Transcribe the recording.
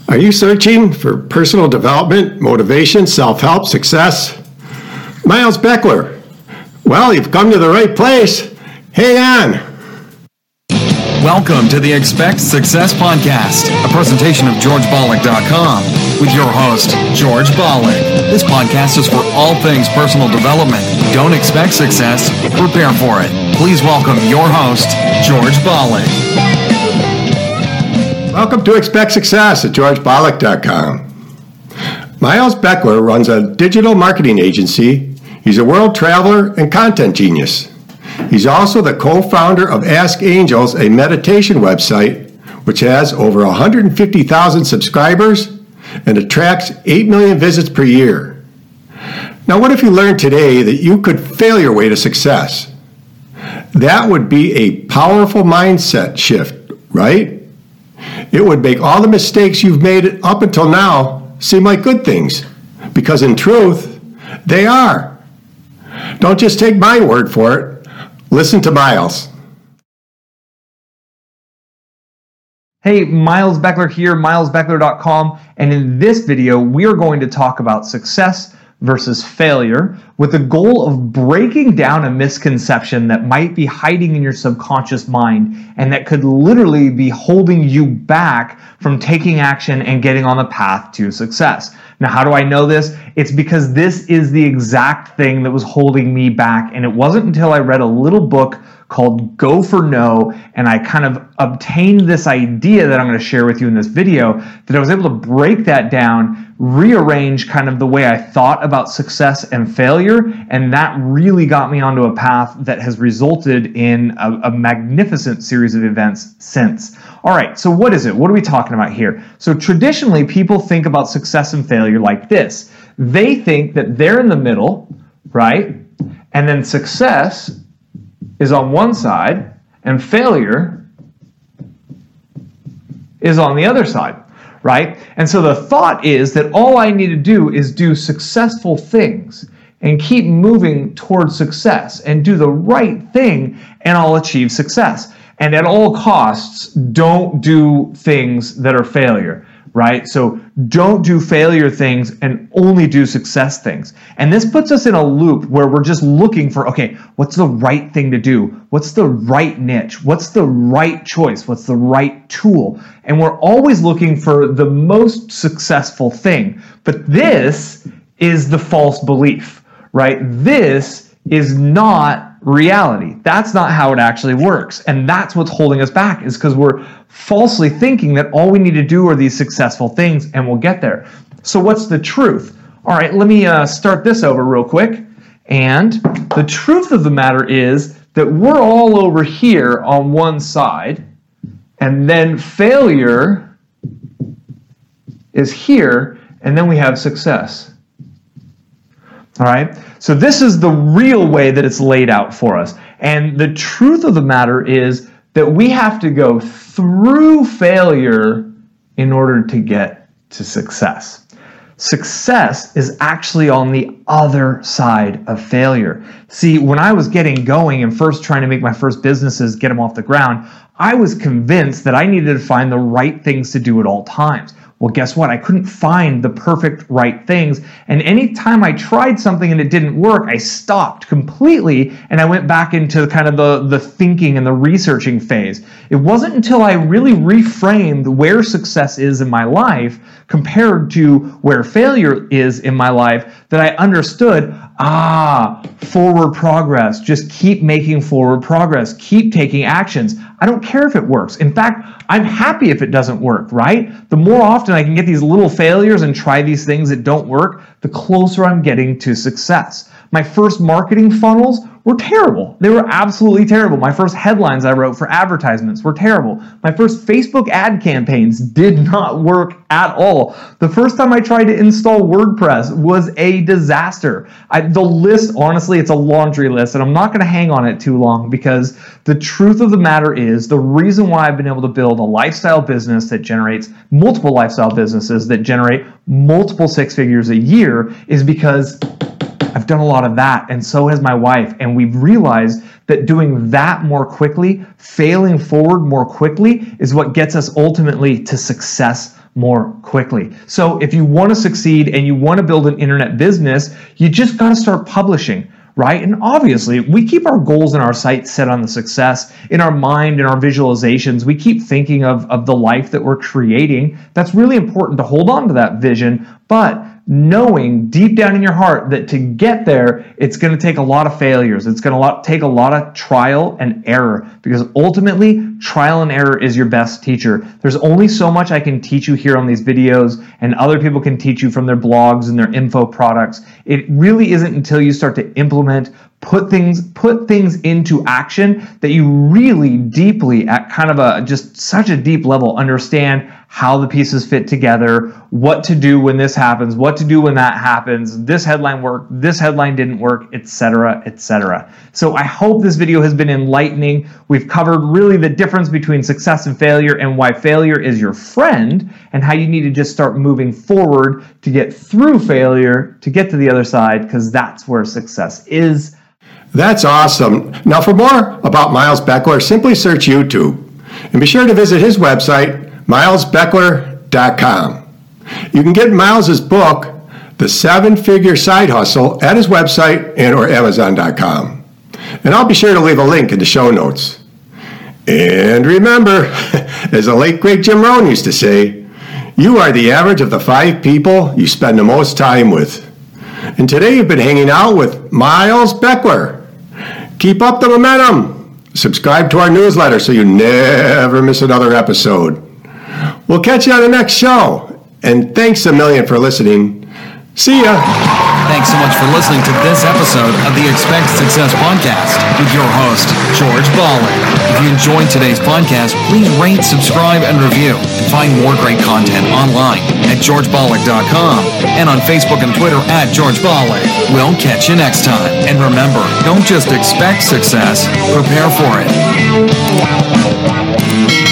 Are you searching for personal development, motivation, self-help, success? Miles Beckler. Well, you've come to the right place. Hang on. Welcome to the Expect Success Podcast, a presentation of GeorgeBollock.com with your host, George Bollock. This podcast is for all things personal development. Don't expect success, prepare for it. Please welcome your host, George Bollock. Welcome to Expect Success at GeorgeBollock.com. Miles Beckler runs a digital marketing agency. He's a world traveler and content genius. He's also the co-founder of Ask Angels, a meditation website, which has over 150,000 subscribers and attracts 8 million visits per year. Now, what if you learned today that you could fail your way to success? That would be a powerful mindset shift, right? It would make all the mistakes you've made up until now seem like good things, because in truth, they are. Don't just take my word for it. Listen to Miles. Hey, Miles Beckler here, milesbeckler.com, and in this video, we are going to talk about success versus failure with the goal of breaking down a misconception that might be hiding in your subconscious mind and that could literally be holding you back from taking action and getting on the path to success. Now, how do I know this? It's because this is the exact thing that was holding me back, and it wasn't until I read a little book called Go for No, and I kind of obtained this idea that I'm going to share with you in this video, that I was able to break that down, rearrange kind of the way I thought about success and failure, and that really got me onto a path that has resulted in a magnificent series of events since. All right, so what is it? What are we talking about here? So traditionally, people think about success and failure like this. They think that they're in the middle, right? And then success is on one side and failure is on the other side, right? And so the thought is that all I need to do is do successful things and keep moving towards success and do the right thing and I'll achieve success. And at all costs, don't do things that are failure, right? So don't do failure things and only do success things. And this puts us in a loop where we're just looking for, okay, what's the right thing to do? What's the right niche? What's the right choice? What's the right tool? And we're always looking for the most successful thing. But this is the false belief, right? This is not reality. That's not how it actually works. And that's what's holding us back, is because we're falsely thinking that all we need to do are these successful things and we'll get there. So what's the truth? All right, let me start this over real quick. And the truth of the matter is that we're all over here on one side, and then failure is here, and then we have success. All right, so this is the real way that it's laid out for us. And the truth of the matter is that we have to go through failure in order to get to success. Success is actually on the other side of failure. See, when I was getting going and first trying to make my first businesses, get them off the ground, I was convinced that I needed to find the right things to do at all times. Well, guess what? I couldn't find the perfect right things. And anytime I tried something and it didn't work, I stopped completely and I went back into kind of the thinking and the researching phase. It wasn't until I really reframed where success is in my life compared to where failure is in my life that I understood, forward progress. Just keep making forward progress. Keep taking actions. I don't care if it works. In fact, I'm happy if it doesn't work, right? The more often I can get these little failures and try these things that don't work, the closer I'm getting to success. My first marketing funnels were terrible. They were absolutely terrible. My first headlines I wrote for advertisements were terrible. My first Facebook ad campaigns did not work at all. The first time I tried to install WordPress was a disaster. The list, honestly, it's a laundry list, and I'm not going to hang on it too long, because the truth of the matter is the reason why I've been able to build a lifestyle business that generates multiple lifestyle businesses that generate multiple six figures a year is because I've done a lot of that, and so has my wife, and we've realized that doing that more quickly, failing forward more quickly, is what gets us ultimately to success more quickly. So if you want to succeed and you want to build an internet business, you just got to start publishing. Right? And obviously, we keep our goals and our sights set on the success in our mind and our visualizations. We keep thinking of the life that we're creating. That's really important to hold on to that vision, but knowing deep down in your heart that to get there, it's going to take a lot of failures. It's going to take a lot of trial and error, because ultimately, trial and error is your best teacher. There's only so much I can teach you here on these videos, and other people can teach you from their blogs and their info products. It really isn't until you start to implement, put things into action, that you really deeply, at kind of just such a deep level, understand how the pieces fit together, what to do when this happens, what to do when that happens, this headline worked, this headline didn't work, etc., etc. So I hope this video has been enlightening. We've covered really the difference between success and failure, and why failure is your friend, and how you need to just start moving forward to get through failure, to get to the other side, because that's where success is. That's awesome. Now, for more about Miles Beckler, simply search YouTube. And be sure to visit his website, milesbeckler.com. You can get Miles's book, The 7-Figure Side Hustle, at his website or Amazon.com. And I'll be sure to leave a link in the show notes. And remember, as the late great Jim Rohn used to say, you are the average of the 5 people you spend the most time with. And today you've been hanging out with Miles Beckler. Keep up the momentum. Subscribe to our newsletter so you never miss another episode. We'll catch you on the next show. And thanks a million for listening. See ya. Thanks so much for listening to this episode of the Expect Success Podcast with your host, George Bolling. If you enjoyed today's podcast, please rate, subscribe, and review. And find more great content online at georgebolling.com and on Facebook and Twitter at George Bolling. We'll catch you next time. And remember, don't just expect success, prepare for it.